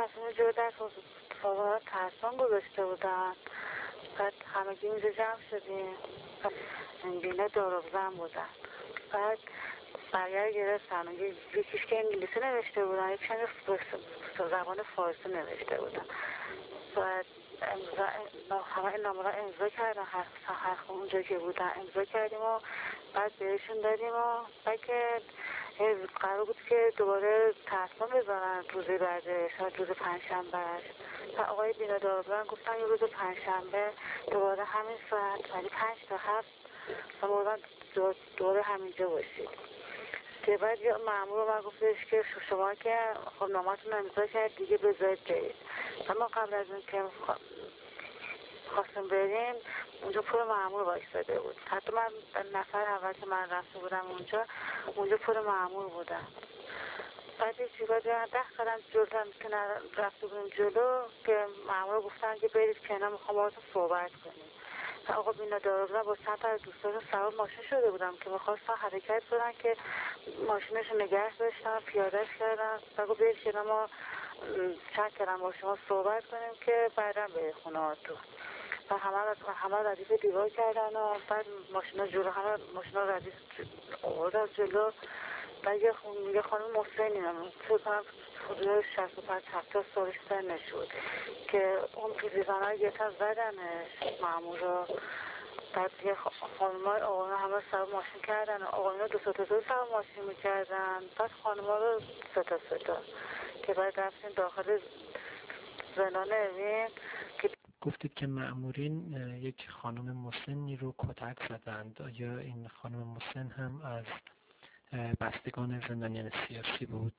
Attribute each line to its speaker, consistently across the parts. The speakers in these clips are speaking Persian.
Speaker 1: تصمیم جلو در فاقا ترسان گذاشته بودن. بعد همگی اینجا جمع شدیم. بینا دارابزن بودن. بعد برگر گرفتن و یکیش که انگلیسی نوشته بودن، یکیش هم زبان فارسی نوشته بودن. بعد همه نامه را امضا کردن، هر اونجا که بودن امضا کردیم و بعد بهشون دادیم و بعد که قرار بود که دوباره تصمیم بذارن روز بعدش، روز پنجشنبهش. و آقای بینا دارابزن گفتن یه روز پنجشنبه دوباره همین ساعت، ولی 5 تا 7 و دوباره همینجا باشید. که بعد یه مأمور من گفتش که شما که خب نامتون امضا کرد دیگه بذارید برید. اما قبل از این که خواستم بریم اونجا پر مأمور وایساده بود. حتی من نفر اول که من رفته بودم اونجا پر مأمور بودم. بعد یه بعد 10 قدم جلوتر که رفته بودیم جلو که مأمور گفتن که برید کنار میخوام باهاتون صحبت کنیم. و آقا بینا دارابزن با چند تا از دوستان سوار ماشین شده بودم که میخواستن حرکت کنن که ماشینشو نگه داشتن، پیادهش کردن. بگو برید کنار ما چند کردن با شما صحبت کنیم که بعدم برید خونه هاتون. و همه ردیف دیوار کردن و بعد ماشینا جلو، همه ماشینا ردیف آوردن جلو. و یه خانم مسنی فکر کنم حدود 65-70 سالش سنش بود که اون پیزیزانه رو گرفتن زدنش مأمور رو. بعد یه خانم های آقایون همه سر ماشین کردن و آقایون رو 2 سر ماشین میکردن. بعد خانم ها رو 3 که بعد رفتیم داخل زندان اوین.
Speaker 2: گفتید که مأمورین یک خانم مسنی رو کتک زدند. آیا این خانم مسن هم از بستگان زندانیان سیاسی بود؟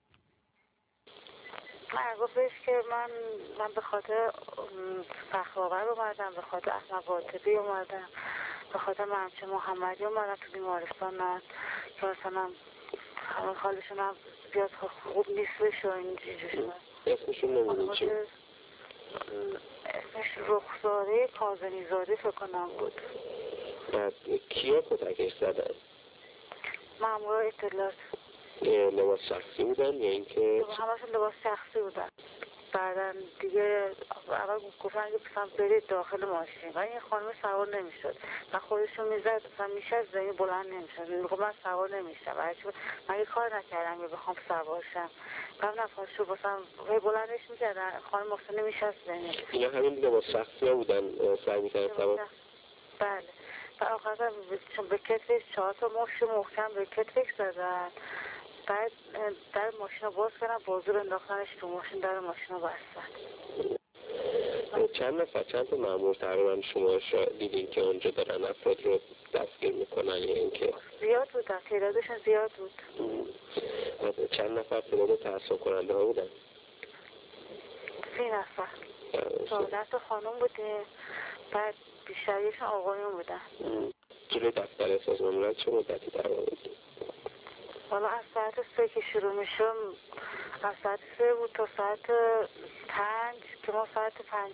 Speaker 1: گفتش که من به خاطر فخرآور اومدم، به خاطر احمد باطبی اومدم، به خاطر ممچه محمدی اومدم تو بیمارستان که مثلا همه حالشون هم زیاد خوب نیستش و اینجوری.
Speaker 3: اسمشون نمیدونی چی؟
Speaker 1: اسمش رخساره کاظمی زاده فکر کنم بود.
Speaker 3: بعد کیا کتکش زدن؟
Speaker 1: مأمور اطلاعات.
Speaker 3: لباس شخصی بودن یا اینکه؟
Speaker 1: همشون لباس شخصی بودن. بعدن دیگه اول گفتن که مثلا برید داخل ماشین و این خانم سوار نمیشد و خودشون میزد مثلا میشه زمین بلند نمیشد. میگم من سوار نمیشم، من یه کار نکردم که بخوام سوار شم. بعد نفرشو مثلا بلندش میکردن، خانم محسن نمیشست زمین.
Speaker 3: اینا همین لباس شخصی ها بودن سعی میکردن سوار؟
Speaker 1: بله. و آخر چون به کتفش 4 تا مشت محکم به کتفش زدن. بعد در ماشین رو باز کردن، بازو رو انداختنش تو ماشین، در ماشین رو بستن.
Speaker 3: چند تا مأمور تقریبا شما دیدین که اونجا دارن افراد رو دستگیر میکنن یا اینکه؟
Speaker 1: زیاد بودن، تعدادشون زیاد بود.
Speaker 3: چند نفر تعداد تعصب کننده ها بودن؟
Speaker 1: 30 نفر. 14 تا خانم بودیم، بعد بیشتریشون آقایون بودن.
Speaker 3: جلوی دفتر سازمان ملل چه مدتی در بود؟
Speaker 1: والا از ساعت 3 که شروع میشم، از ساعت 3 بود تا ساعت 5 که ما ساعت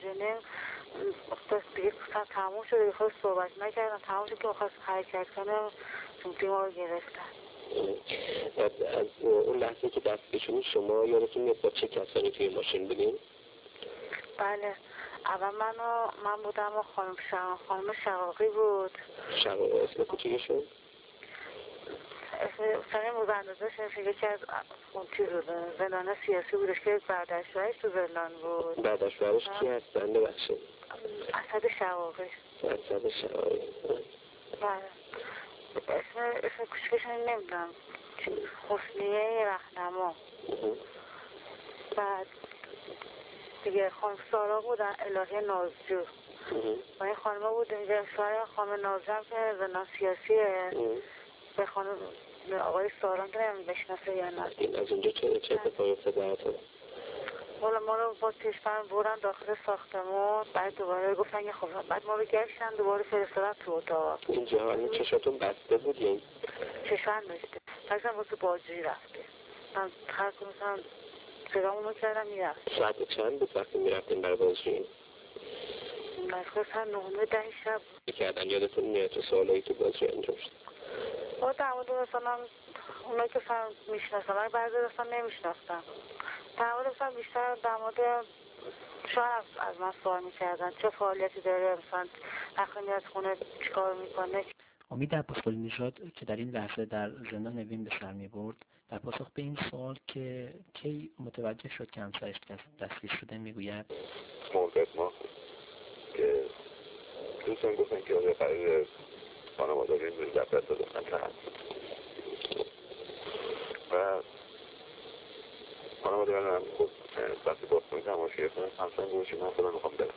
Speaker 1: 5:30 دیگه تموم شد. دیگه خود صحبت نکردن، تموم شد که میخواست حرکت کنم بیمار رو گرفتن.
Speaker 3: از اون لحظه که دستگیرشون شما یادتون میاد با چه کسانی توی ماشین بودین؟
Speaker 1: بله، اول من بودم و خانم شقاقی بود.
Speaker 3: شقاقی اسم کوچیکشون؟
Speaker 1: اسم موزندازش یکی از اون چیز بود، زندان سیاسی بودش که بردشترش تو زندان بود.
Speaker 3: بردشترش کی هستن ببخشید؟
Speaker 1: اسد شقاقی.
Speaker 3: اسد شقاقی.
Speaker 1: بله. اسم کوچیکشون نمیدونم، حسنیه رهنما. بعد دیگه خانم سارا بودن، الهی نازجو. و این خانمه بود اینجا شوهر خانم نازجو هم که زندان سیاسیه. به خانم آقای ساران که بشناسه یا نه.
Speaker 3: این از اونجا چه اتفاقی افتاد براتون؟
Speaker 1: والا ما رو با چشمن بردن داخل ساختمون، بعد دوباره گفتن که خب بعد ما رو گشتن دوباره فرستادن تو اتاق.
Speaker 3: اینجا حالا چشاتون بسته بود یا
Speaker 1: چشمن داشته. بعد واسه بازجویی رفتیم. من هر کنم صدامونو کردم میرفت.
Speaker 3: ساعت چند بود وقتی میرفتیم برای بازجویی؟
Speaker 1: مثلا 9-10 شب
Speaker 3: کردن. یادتون میاد تو سوالایی که بازجویی انجام شد؟
Speaker 1: با در مورد مثلا اونایی که میشناسم، من بعضی اصلا نمیشناختم. در مورد بیشتر در مورد شاید از من سوال میکردن چه فعالیتی داره، مثلا وقتی میاد خونه چیکار میکنه.
Speaker 2: امید عباسقلی نژاد که در این لحظه در زندان اوین به سر میبرد، در پاسخ به این سوال که کی متوجه شد که همسرش دستگیر شده میگوید
Speaker 4: مدت ما که دوستان گفتن که آقای قرار خانواده این روی دفتر دادن تحت و خانواده هم خود وقتی باز کنید تماش گرفتن همسان گوشی من خودم میخوام برم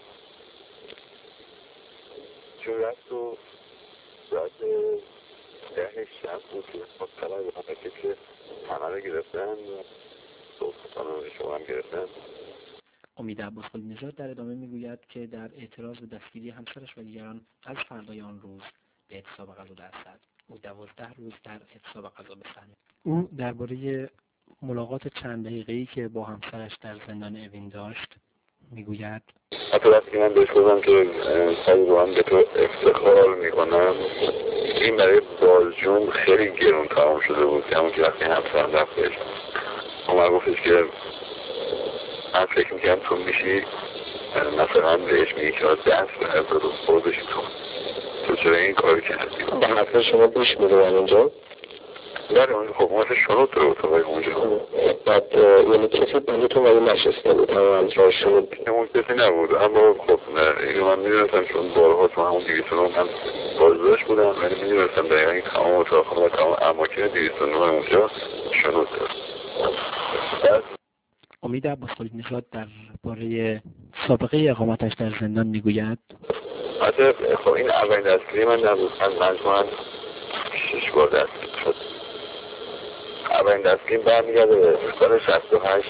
Speaker 4: چون رفت و ساعت 10 شب بود که خود خبر بودم که همه رو گرفتن و خانواده شما هم گرفتن.
Speaker 2: امید عباسقلی نژاد در ادامه میگوید که در اعتراض به دستگیری همسرش و دیگران از فردای آن روز به اعتصاب غذا درآمد. او 12 روز در اعتصاب غذا به سر میبرد. او درباره ملاقات چند دقیقه‌ای که با همسرش در زندان اوین داشت میگوید
Speaker 4: حتی وقتی من بهش گفتم که سعی رو هم به تو افتخار میکنم، این برای بازجوم خیلی گرون تمام شده بود که همون که وقتی همسرم رفتش عمر گفتش که من فکر میکنم تو میشی مثلا بهش میگی که دست به هر دو بازشی تو چرا این کاری کردی؟
Speaker 3: به حرف شما گوش میدونن اونجا؟
Speaker 4: بله خب ما شنود داره اتاقای اونجا.
Speaker 3: بعد یعنی کسی بلی تو ولی نشسته بود همه از راه شنود؟
Speaker 4: اون کسی نبود اما خب اینو من میدونستم چون بارها تو همون 209 من بازداشت بودم ولی میدونستم دقیقا این تمام اتاقها و تمام اماکن 209 اونجا شنود داره.
Speaker 2: امید عباسقلی نژاد درباره سابقه اقامتش در زندان میگوید
Speaker 4: حتی خب این اولین دستگیری من نبود، من مجموعاً 6 بار دستگیر شد. اولین دستگیری برمیگرده به سال 68.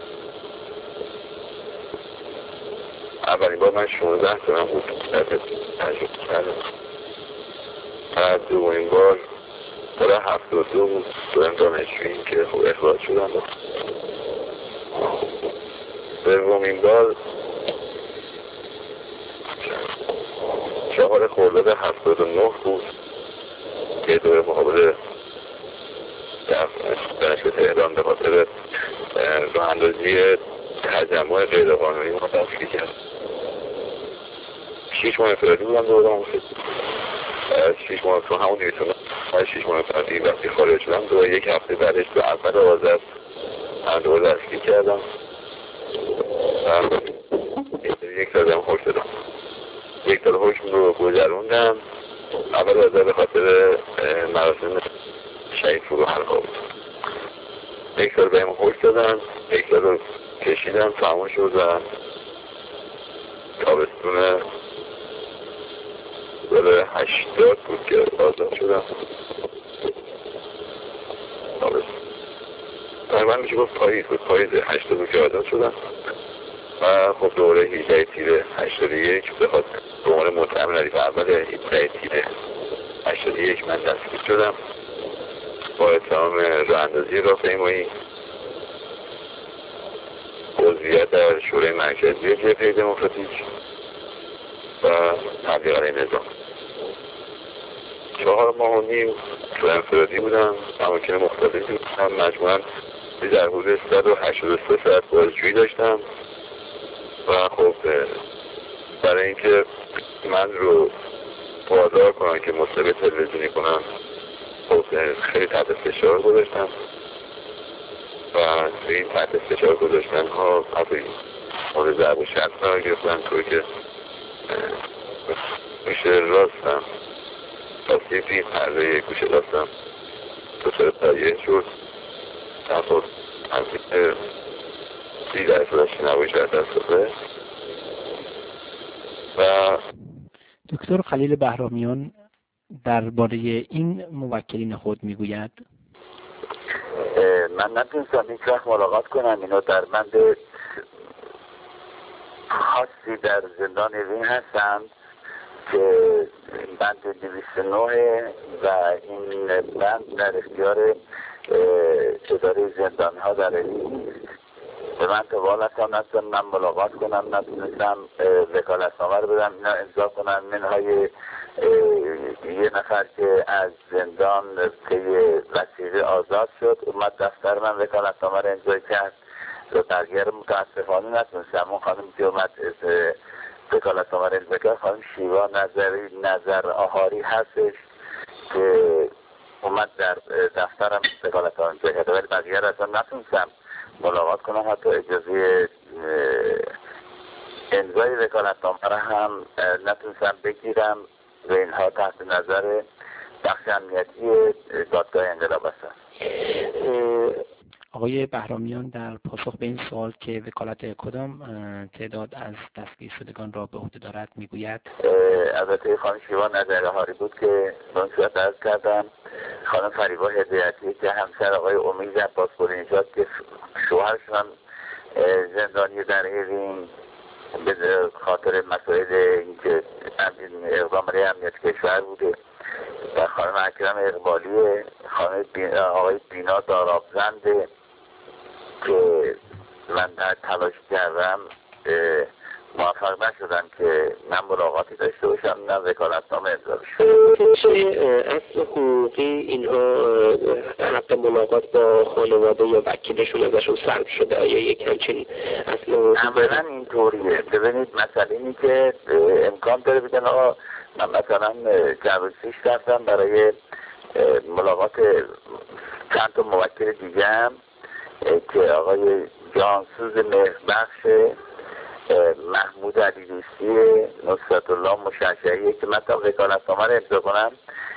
Speaker 4: اولین بار من 16 سالم بود در تجربه کردم. بعد دومین بار سال 72 بود دوران دانشجویی که خب اخراج شدم. سومین بار 4 خرداد 79 بود که دوره مقابل دانشگاه تهران به خاطر راه اندازی تجمع غیرقانونی ما دستگیر کرد. 6 ماه انفرادی بودم دوره 6 ماه تو همون 6 ماه انفرادی وقتی خارج شدم دوره 1 هفته بعدش به اول آذر من دوره دستگیر کردم و 1 سال هم حکم دادم. 1 سال حکم رو گذروندم. اول آذر به خاطر مراسم شهید فروحلقا بود. 1 سال بهم حکم دادن، 1 سال رو کشیدم تمام شد و تابستون سال 80 بود که آزاد شدم. تابستون تقریبا میشه گفت پاییز بود، پاییز 80 بود که آزاد شدم و خب دوره 18 تیر 81 به خاطر به عنوان متهم ردیف اول 17 تیر 81 من دستگیر شدم با اتهام راه اندازی راهپیمایی، عضویت در شورای مرکزی جبهه دموکراتیک و تبلیغ علیه نظام. 4 ماه و نیم تو انفرادی بودم، اماکن مختلفی بودم، مجموعاً در حدود 183 ساعت بازجویی داشتم و خب برای اینکه من رو وادار کنن که مصاحبه تلویزیونی کنم خب خیلی تحت فشار گذاشتم و این تحت فشار گذاشتن ها مورد ضرب و شتم قرار گرفتن طوری که گوشه راستم آسیبی پرده گوشه راستم دچار تریه شد. خب از این 30% شنواییش از دست داده. و
Speaker 2: دکتر خلیل بهرامیان درباره این موکلین خود میگوید
Speaker 5: من نتونستم هیچ وقت ملاقات کنم. اینا در بند خاصی در زندان اوین هستند که بند 209 و این بند در اختیار اداره زندان ها در اوین. به من توال هستم نتونستم من ملاقات کنم، نتونستم وکالتنامه رو بدم اینا امضا کنن، منهای یه نفر که از زندان طی وثیقه آزاد شد اومد دفتر من وکالتنامه رو امضا کرد و بقیه رو متاسفانه نتونستم. اون خانم که اومد وکالتنامه رو امضا کرد خانم شیوا نظر آهاری هستش که اومد در دفترم وکالتنامه امضا کرد، ولی بقیه رو اصلا نتونستم ملاقات کنم، حتی اجازه امضای وکالتنامه رو هم نتونستم بگیرم و اینها تحت نظر بخش امنیتی دادگاه انقلاب هستن.
Speaker 2: آقای بهرامیان در پاسخ به این سوال که وکالت کدام تعداد از دستگیر شدگان را به عهده دارد میگوید
Speaker 5: البته خانم شیوا نظرهاری بود که به اون صورت عرض کردم. خانم فریبا هدایتی که همسر آقای امید عباسپور نژاد که شوهرشون زندانی در اوین به خاطر مسائل اینکه اقدام برای امنیت کشور بوده، و خانم اکرم اقبالی، خانم آقای بینا دارابزنده که من در تلاش کردم موفق نشدم که من ملاقاتی داشته باشم نه وکالتنامه امضا بشه.
Speaker 3: چه اصل حقوقی اینها حق ملاقات با خانواده یا وکیلشون ازشون سلب شده؟ آیا یک همچین اصل حقوقی؟
Speaker 5: عملا اینطوریه. ببینید مسئله اینی که امکان داره بگن آقا من مثلا جوازیش رفتم برای ملاقات چند تا موکل دیگه هم که آقای جانسوز مهربخش، محمود علی دوستی، نصرت الله مشعشعی که من تا وکالتنامه رو امضا کنم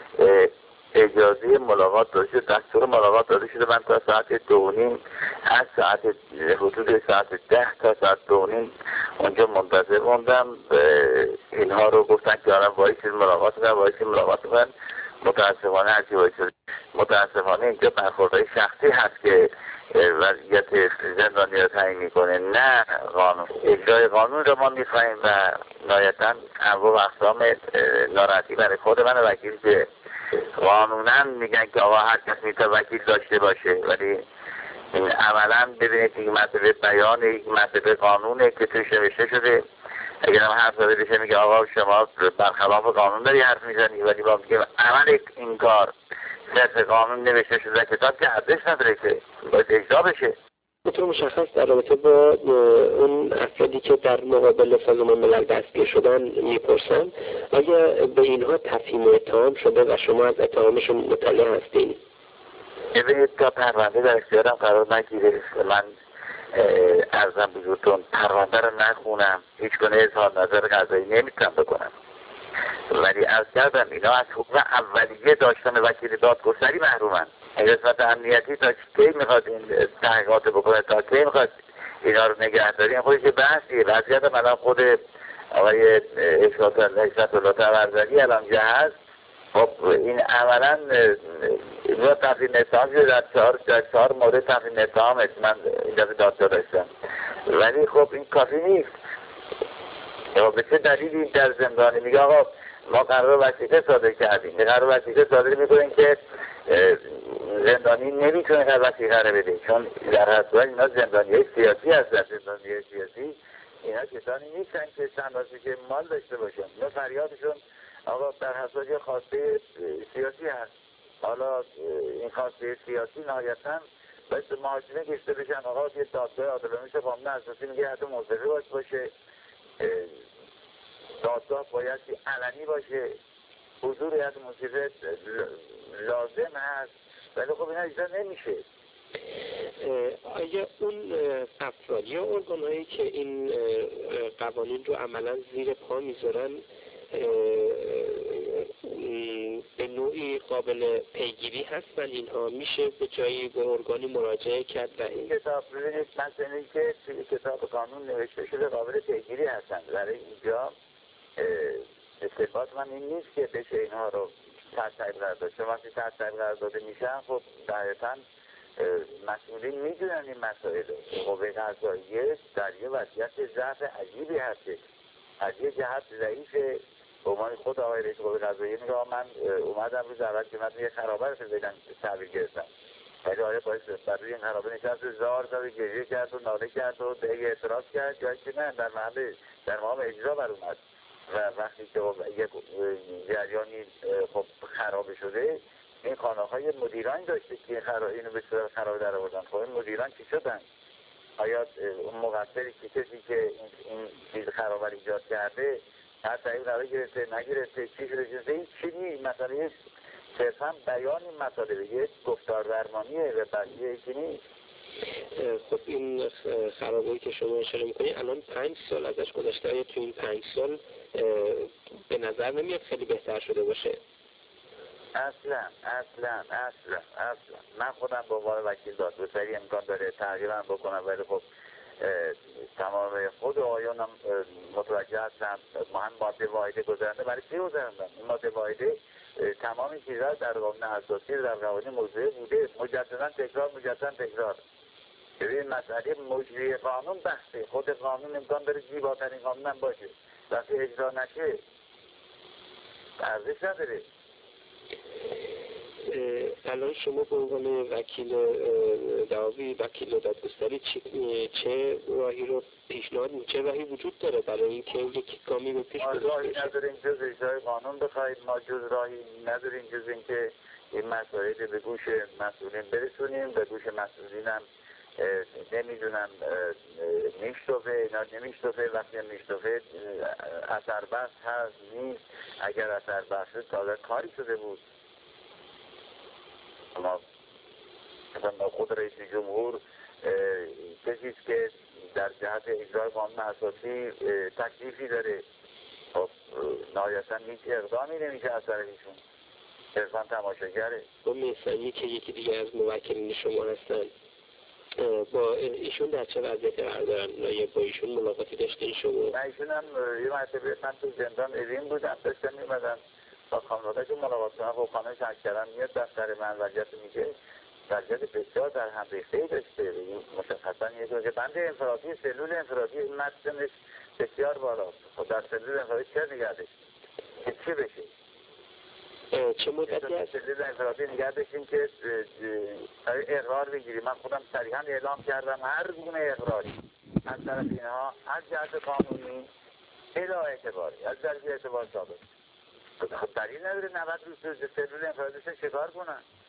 Speaker 5: اجازه ملاقات داده شده، دستور ملاقات داده شده. من تا ساعت 2:30 از ساعت حدود ساعت 10 تا ساعت 2:30 اونجا منتظر موندم. اینها رو گفتن که آرم وایسید ملاقات کنن. متاسفانه هرچی وایسید. متاسفانه اینجا برخوردهای شخصی هست که وضعیت زندانی رو تعیین میکنه، نه قانون. اجرای قانون رو ما میخوایم و نهایتا انواع و اقسام ناراحتی برای خود من وکیل که قانونا میگن که آقا هر کس میتونه وکیل داشته باشه، ولی عملا ببینید این مسئله بیان یک مسئله قانونه که توش نوشته شده. اگر هم حرف زده بشه میگه آقا شما برخلاف قانون داری حرف میزنی، ولی با میگه عمل این کار صرف قانون نوشته شده کتاب که ارزش نداره که باید اجرا بشه.
Speaker 3: بطور مشخص در رابطه با اون افرادی که در مقابل سازمان ملل دستگیر شدن میپرسن، آیا به اینها تفهیم اتهام شده و شما از اتهامشون مطلع هستین؟
Speaker 5: ببینید تا پرونده در اختیارم قرار نگیره من ارزم بزرگتون پرونده رو نخونم، هیچ گونه اظهار نظر قضایی نمیتونم بکنم، ولی از کردم اینا از حقوق اولیه داشتن وکیل دادگستری محرومن. قسمت امنیتی تا کی میخواد این تحقیقات بکنه، تا کی میخواد اینا رو نگهداری؟ خودش بحثیه. وضعیت هم الان خود آقای عزت الله طبرزدی الان جا هست. خب این عملا اینا تفریم اتهام شده در 4 مورد تفریم اتهام است. من این دفعه دادگاه داشتم، ولی خب این کافی نیست. به چه دلیلی در زندانی میگه آقا ما قرار وثیقه صادر کردیم، قرار وثیقه صادر میکنیم که زندانی نمیتونه هر وثیقه رو بده، چون در هر صورت اینا زندانیای سیاسی هستن. زندانیای سیاسی اینا کسانی نیستن که که مال داشته باشن. اینا فریادشون آقا در هر صورت یه خواسته سیاسی هست. حالا این خواسته سیاسی نهایتاً باید به محاکمه کشته بشن. آقا یه دادگاه عادلانه قانون اساسی میگه حتی موضوعی باشه، دادگاه باید علنی باشه، حضور هیئت منصفه لازم هست، ولی خب اینا اجرا نمیشه.
Speaker 3: آیا اون افراد یا ارگان‌هایی که این قوانین رو عملا زیر پا میذارن به نوعی قابل پیگیری هستن؟ اینها میشه به جایی به ارگانی مراجعه کرد و
Speaker 5: این کتاب ببینید مثلا که توی کتاب قانون نوشته شده قابل پیگیری هستن. برای اینجا استفاده من این نیست که بشه اینها رو تحت تعیین قرار داد. چون وقتی تحت تعیین قرار داده میشن خب دقیقاً مسئولین میدونن این مسائل. قوه قضاییه در یه وضعیت ضعف عجیبی هستش. از یه جهت ضعیفه. به عنوان خود آقای رئیس قوه قضاییه میگه من اومدم روز اول که من یه خرابه رو بگم تحویل گرفتم، ولی آره باید برای این خرابه نشست زار زد و گریه کرد و ناله کرد و به اعتراض کرد، یا که نه در مقام اجرا بر اومد. و وقتی که یک جریانی خب خراب شده، این خانه‌های مدیران داشته که اینو به صورت خراب در آوردن. خب این مدیران چی شدن؟ آیا اون مقصری که کسی که این چیز خراب ایجاد کرده هر طریق قرار گرفته نگرفته چی شده جزده این چی نیست؟ مثلا صرفا بیان این مطالبه یک گفتار درمانیه و بقیه یکی نیست.
Speaker 3: خب این خرابهایی که شما اشاره میکنید الان 5 سال ازش گذشته، آیا تو این 5 سال به نظر نمیاد خیلی بهتر شده باشه؟
Speaker 5: اصلا من خودم به عنوان وکیل دادگستری امکان داره تغییرم بکنم، ولی خب تمام خود آیانم متوجه هستم مهم ماده واحده گذرنده. برای چی گذرندن؟ این ماده واحده تمام چیزها در قانون اساسی در قوانین موضوعی بوده، مجددا تکرار. ببین مسئله مجری قانون بحثه، خود قانون امکان داره زیباترین قانون هم باشه، وقتی اجرا نشه ارزش نداره.
Speaker 3: الان شما به عنوان وکیل دعاوی، وکیل دادگستری چه راهی رو پیشنهاد می‌کنید؟ چه راهی وجود داره برای اینکه یک گامی به پیش ببرید؟
Speaker 5: راهی نداریم جز اجرای قانون بخواهید، ما جز راهی نداریم جز اینکه این مسائل به گوش مسئولین برسونیم. به گوش مسئولین هم نمیدونم میشتوفه اینا نمیشتوفه، وقتی میشتوفه اثر بخش هست نیست. اگر اثر بخش تازه کاری شده بود، ما خود رئیس جمهور کسیست که در جهت اجرای قانون اساسی تکلیفی داره. خب نهایتا هیچ اقدامی نمیشه اثر ایشون، صرفا تماشاگره.
Speaker 3: با میسانی که یکی دیگه از موکلین شما هستن، با ایشون در چه وضعیتی قرار دارن؟ با ایشون ملاقاتی داشتین شما؟
Speaker 5: من ایشون هم یه مرتبه من تو زندان اوین بودم، داشتم میمدن با خانواده که ملاقات کنم. خب خانه شهر کردن میاد دفتر من وضعیت میگه وضعیت بسیار در هم ریخته‌ای داشته. مشخصا یه بند انفرادی، سلول انفرادی متنش بسیار بالاست. خب در سلول انفرادی چه نگه داشتیم که چی بشه؟
Speaker 3: چه مدتی هست؟
Speaker 5: سلول انفرادی نگه داشتیم که اقرار بگیریم. من خودم صریحا اعلام کردم هر گونه اقراری از طرف اینها از جهت قانونی بلا اعتباری از جهت اعتبار ثابت. خب دلیل نداره 90 روز سلول انفرادیش چه کار کنن؟